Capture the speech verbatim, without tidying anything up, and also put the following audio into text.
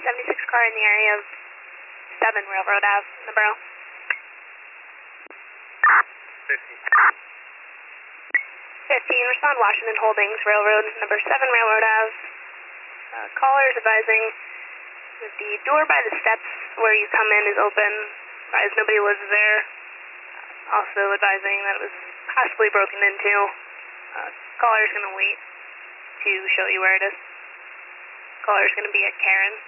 seventy-six car in the area of seven Railroad Ave in the borough. fifteen. fifteen, respond Washington Holdings, Railroad, number seven Railroad Ave. Uh, caller is advising that the door by the steps where you come in is open. Advise nobody lives there. Uh, also advising that it was possibly broken into. Uh, caller is going to wait to show you where it is. Caller is going to be at Karen.